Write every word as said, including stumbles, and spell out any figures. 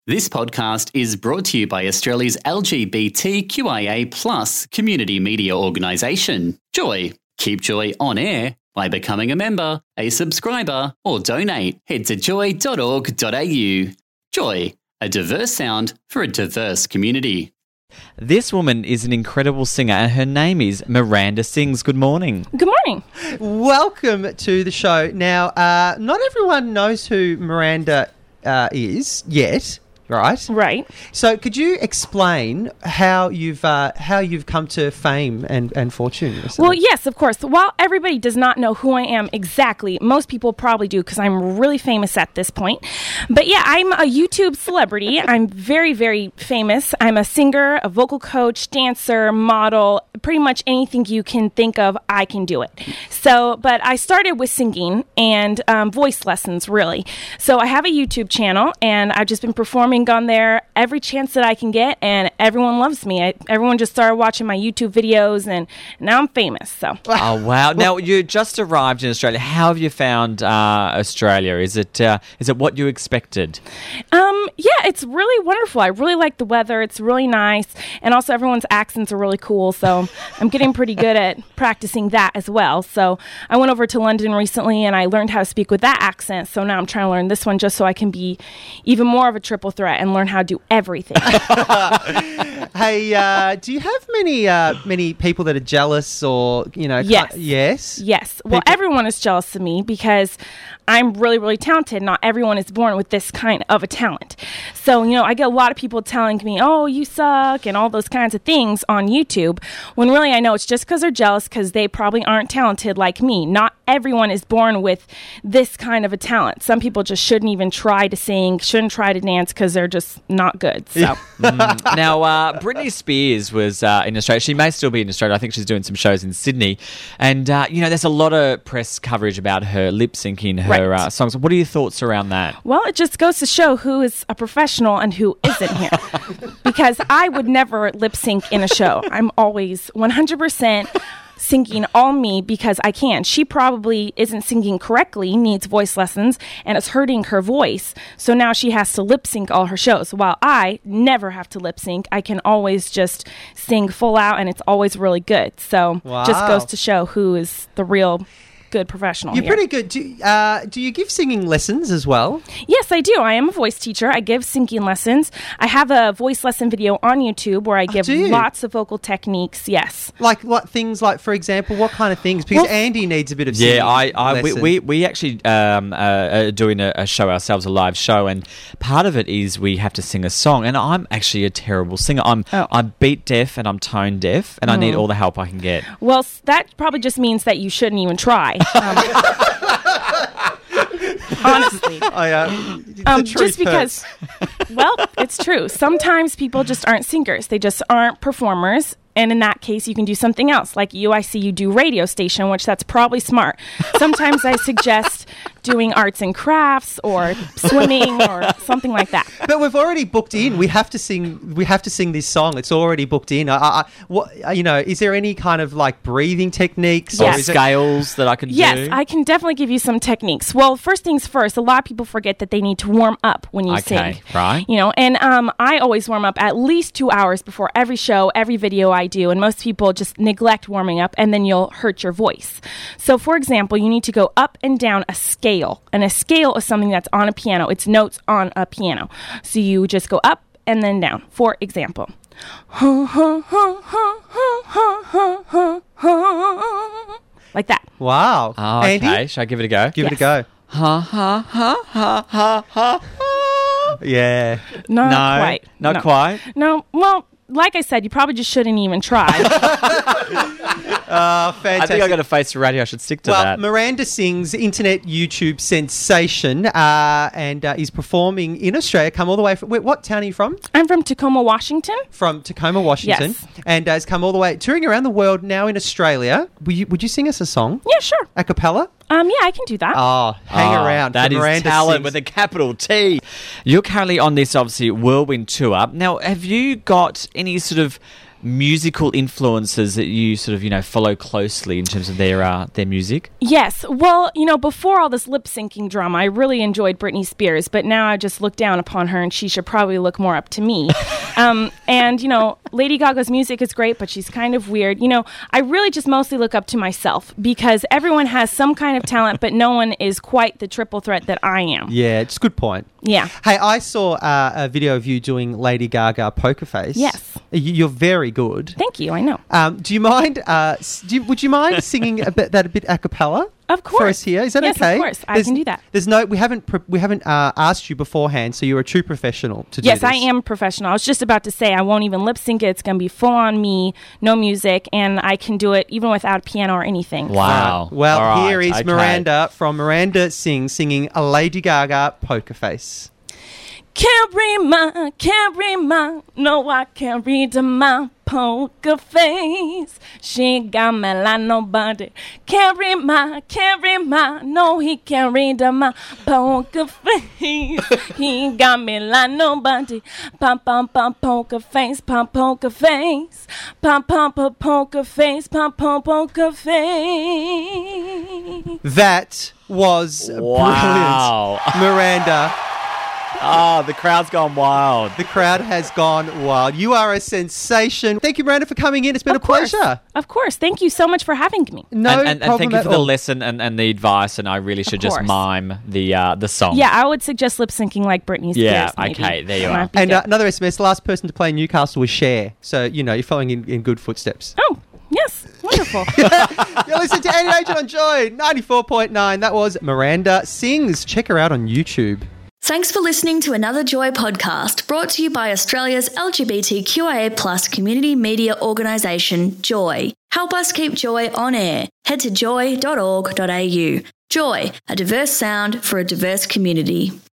This podcast is brought to you by Australia's L G B T Q I A plus community media organisation, Joy. Keep Joy on air by becoming a member, a subscriber, or donate. Head to joy dot org dot a u. Joy, a diverse sound for a diverse community. This woman is an incredible singer and her name is Miranda Sings. Good morning. Good morning. Welcome to the show. Now, uh, not everyone knows who Miranda uh, is yet, right? Right. So could you explain how you've uh, how you've come to fame and, and fortune? Well, yes, of course. While everybody does not know who I am exactly, most people probably do because I'm really famous at this point. But yeah, I'm a YouTube celebrity. I'm very, very famous. I'm a singer, a vocal coach, dancer, model, pretty much anything you can think of, I can do it. So, but I started with singing and um, voice lessons, really. So I have a YouTube channel and I've just been performing on there every chance that I can get, and everyone loves me. I, everyone just started watching my YouTube videos, and now I'm famous. So. Oh wow! Now you just arrived in Australia. How have you found uh, Australia? Is it uh, is it what you expected? Um, yeah, it's really wonderful. I really like the weather. It's really nice, and also everyone's accents are really cool. So I'm getting pretty good at practicing that as well. So I went over to London recently, and I learned how to speak with that accent. So now I'm trying to learn this one just so I can be even more of a triple threat and learn how to do everything. Hey, uh, do you have many uh, many people that are jealous or, you know? Yes. Yes? Yes. Well, People- everyone is jealous of me because I'm really, really talented. Not everyone is born with this kind of a talent. So, you know, I get a lot of people telling me, oh, you suck, and all those kinds of things on YouTube, when really I know it's just because they're jealous because they probably aren't talented like me. Not everyone is born with this kind of a talent. Some people just shouldn't even try to sing, shouldn't try to dance because they're just not good. So. mm. Now, uh, Britney Spears was uh, in Australia. She may still be in Australia. I think she's doing some shows in Sydney. And, uh, you know, there's a lot of press coverage about her lip syncing her Right. uh, songs. What are your thoughts around that? Well, it just goes to show who is a professional and who isn't here. Because I would never lip sync in a show. I'm always one hundred percent singing all me because I can. She probably isn't singing correctly, needs voice lessons, and it's hurting her voice. So now she has to lip sync all her shows. While I never have to lip sync, I can always just sing full out, and it's always really good. So Wow. just goes to show who is the real good professional You're here. pretty good. Do, uh, do you give singing lessons as well? Yes, I do. I am a voice teacher. I give singing lessons. I have a voice lesson video on YouTube where I give do you? lots of vocal techniques. Yes. Like what things, like, for example, what kind of things? Because Well- Andy needs a bit of singing Yeah, I, I we, lesson. we we actually um, uh, are doing a, a show ourselves, a live show, and part of it is we have to sing a song. And I'm actually a terrible singer. I'm Oh. I'm beat deaf and I'm tone deaf, and I need all the help I can get. Well, s- that probably just means that you shouldn't even try. Um, honestly. I, uh, the Um, truth just because, well, it's true. Sometimes people just aren't singers. They just aren't performers. And in that case, you can do something else. Like you, I see you do radio station, which that's probably smart. Sometimes I suggest doing arts and crafts or swimming or something like that. But we've already booked in. We have to sing. We have to sing this song. It's already booked in. I, I, what you know? Is there any kind of like breathing techniques? Or Yes. is it- scales that I can Yes, do. I can definitely give you some techniques. Well, first things first, a lot of people forget that they need to warm up when you Okay, sing. right. You know, and um, I always warm up at least two hours before every show, every video I do. And most people just neglect warming up and then you'll hurt your voice. So, for example, you need to go up and down a scale. And a scale is something that's on a piano. It's notes on a piano. So you just go up and then down. For example. Like that. Wow. Oh, okay, Andy, should I give it a go? give it a Yes. go. Ha ha ha ha ha ha. Yeah. Not No, quite. not No. quite. No, well, like I said, you probably just shouldn't even try. Uh, I fantastic. think I got a face for radio. I should stick to well, that. Miranda Sings, internet YouTube sensation, uh, and uh, is performing in Australia. Come all the way from wait, what town are you from? I'm from Tacoma, Washington. From Tacoma, Washington, Yes. and uh, has come all the way touring around the world now in Australia. Would you, would you sing us a song Yeah, sure. a cappella? Um, yeah, I can do that. Oh, hang Oh, around. That for is Miranda talent Sings. with a capital T. You're currently on this, obviously, whirlwind tour. Now, have you got any sort of musical influences that you sort of, you know, follow closely in terms of their uh, their music? Yes. Well, you know, before all this lip syncing drama, I really enjoyed Britney Spears, but now I just look down upon her and she should probably look more up to me. um, and, you know, Lady Gaga's music is great, but she's kind of weird. You know, I really just mostly look up to myself because everyone has some kind of talent, but no one is quite the triple threat that I am. Yeah, it's a good point. Yeah. Hey, I saw uh, a video of you doing Lady Gaga Poker Face. Yes. You- You're very good. Thank you. I know. Um, do you mind? Uh, s- do you, would you mind singing a bit, that a bit a cappella? Of course. For us here, is that Yes, okay? of course. I There's- can do that. There's no, we haven't, pre- we haven't uh, asked you beforehand, so you're a true professional to do Yes, this. I am professional. I was just about to say I won't even lip sync it. It's going to be full on me, no music, and I can do it even without a piano or anything. Wow. Well, All right, here is okay. Miranda from Miranda Sings singing a Lady Gaga Poker Face. Can't read my, can't read my, no, I can't read my poker face. She got me like nobody. Can't read my, can't read my, no, he can't read my poker face. He got me like nobody. Pop, pop, pop, poker face, pop, poker face. Pop, pop, pop, poker face, pop, pop, poker face. That was Wow. brilliant. Miranda, Oh, the crowd's gone wild. the crowd has gone wild. You are a sensation. Thank you, Miranda, for coming in. It's been Of a course. pleasure. Of course. Thank you so much for having me. No and, and, and problem thank you at for the all. lesson and, and the advice, and I really should just course. mime the uh, the song. Yeah, I would suggest lip syncing like Britney Spears. Yeah, maybe. okay, there you That are. might be And good. uh, another S M S, the last person to play Newcastle was Cher. So, you know, you're following in, in good footsteps. Oh, yes. Wonderful. You're listening to Annie Agent on Joy, ninety-four point nine. That was Miranda Sings. Check her out on YouTube. Thanks for listening to another Joy podcast brought to you by Australia's L G B T Q I A plus community media organisation, Joy. Help us keep Joy on air. Head to joy dot org dot a u. Joy, a diverse sound for a diverse community.